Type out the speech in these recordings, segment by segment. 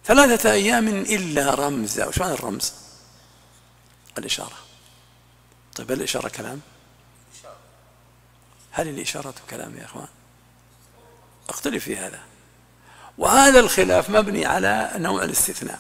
3 أيام إلا رمزا. وش معنى الرمز؟ الإشارة. طيب الإشارة كلام؟ هل الإشارة كلام يا أخوان؟ اختلف في هذا، وهذا الخلاف مبني على نوع الاستثناء.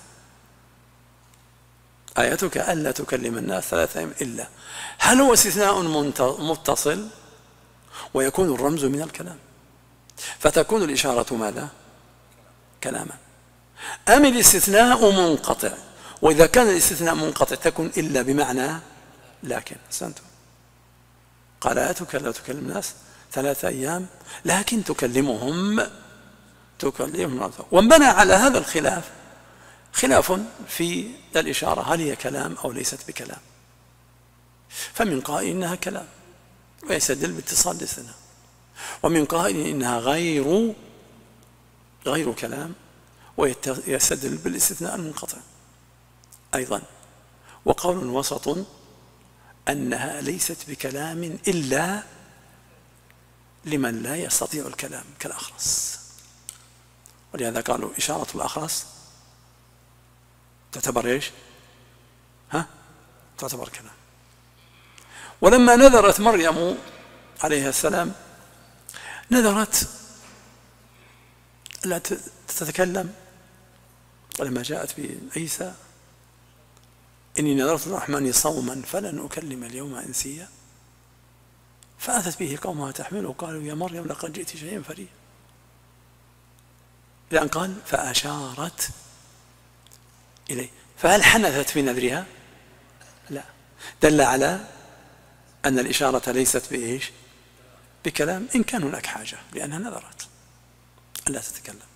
آيتك ألا تكلم الناس 3 أيام إلا، هل هو استثناء متصل ويكون الرمز من الكلام فتكون الإشارة ماذا؟ كلاما، أم الاستثناء منقطع؟ وإذا كان الاستثناء منقطع تكون إلا بمعنى لكن. أحسنتم. قال آيتك ألا تكلم الناس 3 أيام لكن تكلمهم. وانبنى على هذا الخلاف خلاف في الإشارة، هل هي كلام أو ليست بكلام؟ فمن قائل إنها كلام ويستدل باتصال الاستثناء، ومن قائل إنها غير كلام ويستدل بالاستثناء المنقطع أيضا. وقول وسط أنها ليست بكلام إلا لمن لا يستطيع الكلام كالأخرس، ولهذا قالوا إشارة الأخرس تعتبر إيش؟ تعتبر كلام. ولما نذرت مريم عليها السلام نذرت لا تتكلم، ولما جاءت بعيسى إني نذرت للرحمن صوما فلن أكلم اليوم إنسيا، فأتت به قومها تحمله قالوا يا مريم لقد جئت شيئا فريا، لأن قال فأشارت إليه. فهل حنثت في نذرها؟ لا، دل على أن الإشارة ليست بإيش؟ بكلام، إن كان هناك حاجة لأنها نذرت ألا تتكلم.